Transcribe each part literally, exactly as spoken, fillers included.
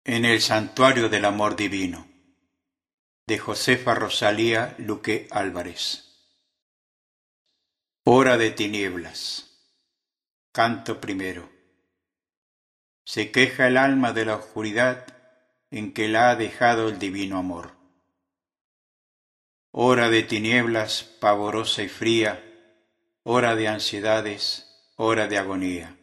En el santuario del amor divino, de Josefa Rosalía Luque Álvarez. Hora de tinieblas. Canto primero. Se queja el alma de la oscuridad en que la ha dejado el divino amor. Hora de tinieblas pavorosa y fría, hora de ansiedades, hora de agonía.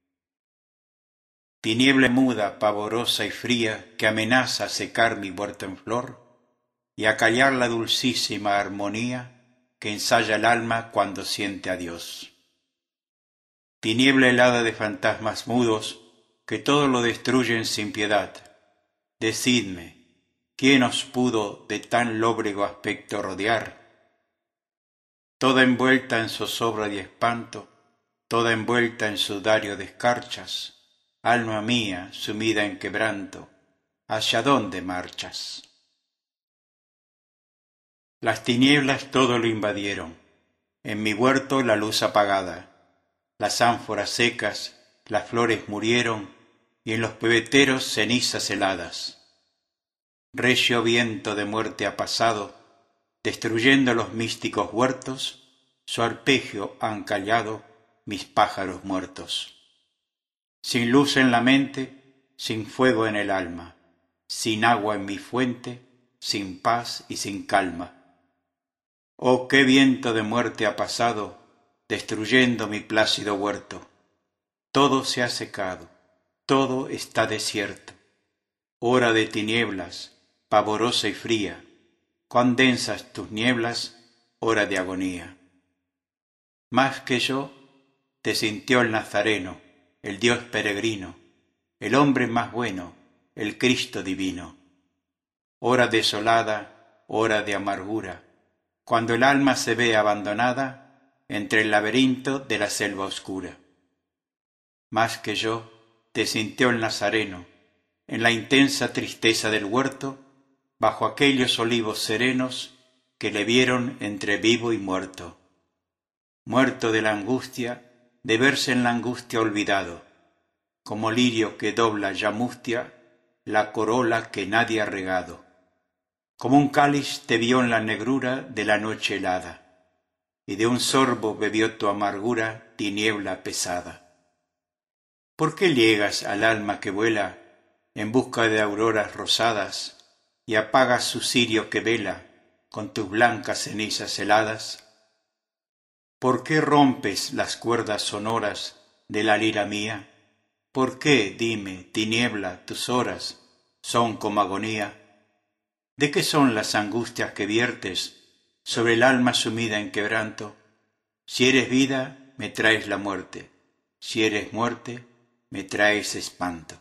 Tiniebla muda, pavorosa y fría, que amenaza secar mi huerto en flor y acallar la dulcísima armonía que ensaya el alma cuando siente a Dios. Tiniebla helada de fantasmas mudos que todo lo destruyen sin piedad. Decidme, ¿quién os pudo de tan lóbrego aspecto rodear? Toda envuelta en zozobra y espanto, toda envuelta en sudario de escarchas, alma mía sumida en quebranto, ¿hacia dónde marchas? Las tinieblas todo lo invadieron, en mi huerto la luz apagada, las ánforas secas, las flores murieron, y en los pebeteros cenizas heladas. Recio viento de muerte ha pasado, destruyendo los místicos huertos, su arpegio han callado mis pájaros muertos. Sin luz en la mente, sin fuego en el alma, sin agua en mi fuente, sin paz y sin calma. Oh, qué viento de muerte ha pasado, destruyendo mi plácido huerto. Todo se ha secado, todo está desierto. Hora de tinieblas, pavorosa y fría, cuán densas tus nieblas, hora de agonía. Más que yo, te sintió el Nazareno, el Dios peregrino, el hombre más bueno, el Cristo divino. Hora desolada, hora de amargura, cuando el alma se ve abandonada entre el laberinto de la selva oscura. Más que yo, te sintió el Nazareno, en la intensa tristeza del huerto, bajo aquellos olivos serenos que le vieron entre vivo y muerto. Muerto de la angustia, de verse en la angustia olvidado, como lirio que dobla ya mustia la corola que nadie ha regado. Como un cáliz te vio en la negrura de la noche helada, y de un sorbo bebió tu amargura tiniebla pesada. ¿Por qué llegas al alma que vuela en busca de auroras rosadas y apagas su cirio que vela con tus blancas cenizas heladas? ¿Por qué rompes las cuerdas sonoras de la lira mía? ¿Por qué, dime, tiniebla, tus horas son como agonía? ¿De qué son las angustias que viertes sobre el alma sumida en quebranto? Si eres vida, me traes la muerte; si eres muerte, me traes espanto.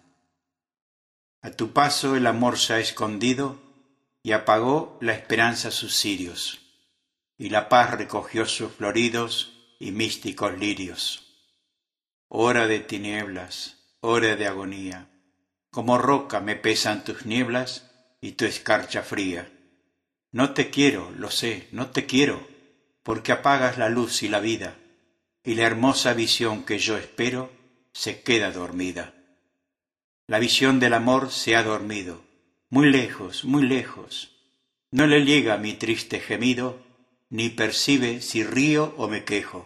A tu paso el amor se ha escondido y apagó la esperanza sus cirios, y la paz recogió sus floridos y místicos lirios. Hora de tinieblas, hora de agonía, como roca me pesan tus nieblas y tu escarcha fría. No te quiero, lo sé, no te quiero, porque apagas la luz y la vida, y la hermosa visión que yo espero se queda dormida. La visión del amor se ha dormido, muy lejos, muy lejos. No le llega mi triste gemido, ni percibe si río o me quejo.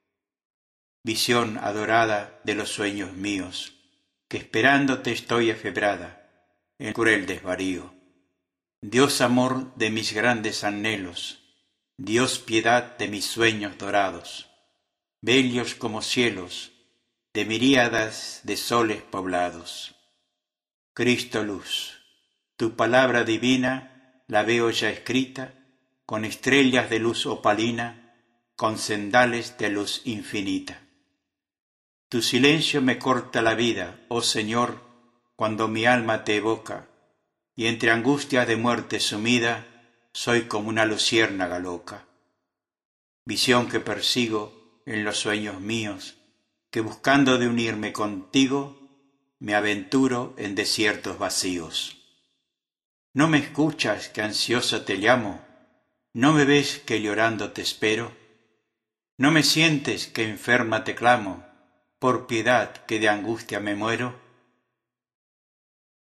Visión adorada de los sueños míos, que esperándote estoy afebrada, en cruel desvarío. Dios amor de mis grandes anhelos, Dios piedad de mis sueños dorados, bellos como cielos, de miríadas de soles poblados. Cristo luz, tu palabra divina la veo ya escrita, con estrellas de luz opalina, con sendales de luz infinita. Tu silencio me corta la vida, oh Señor, cuando mi alma te evoca, y entre angustias de muerte sumida, soy como una luciérnaga loca. Visión que persigo en los sueños míos, que buscando de unirme contigo, me aventuro en desiertos vacíos. ¿No me escuchas que ansiosa te llamo? ¿No me ves que llorando te espero? ¿No me sientes que enferma te clamo, por piedad que de angustia me muero?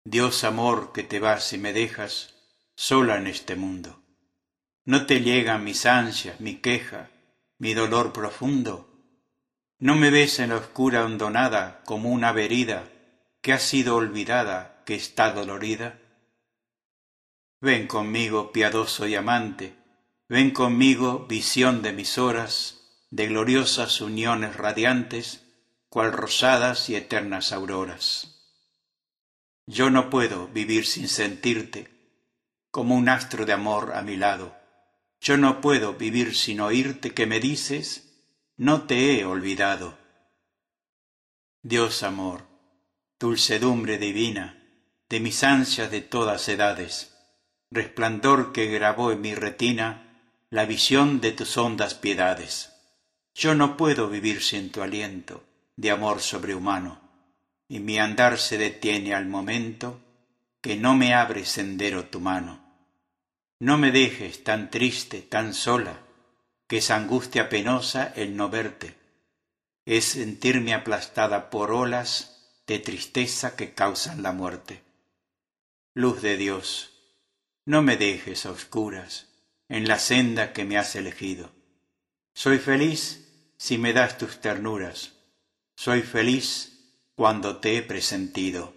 Dios amor que te vas y me dejas sola en este mundo. ¿No te llegan mis ansias, mi queja, mi dolor profundo? ¿No me ves en la oscura hondonada como una herida que ha sido olvidada, que está dolorida? Ven conmigo, piadoso y amante, ven conmigo, visión de mis horas, de gloriosas uniones radiantes, cual rosadas y eternas auroras. Yo no puedo vivir sin sentirte, como un astro de amor a mi lado. Yo no puedo vivir sin oírte que me dices, no te he olvidado. Dios amor, dulcedumbre divina, de mis ansias de todas edades, resplandor que grabó en mi retina la visión de tus hondas piedades. Yo no puedo vivir sin tu aliento de amor sobrehumano, y mi andar se detiene al momento que no me abre sendero tu mano. No me dejes tan triste, tan sola, que es angustia penosa el no verte, es sentirme aplastada por olas de tristeza que causan la muerte. Luz de Dios, no me dejes a oscuras en la senda que me has elegido. Soy feliz si me das tus ternuras, soy feliz cuando te he presentido.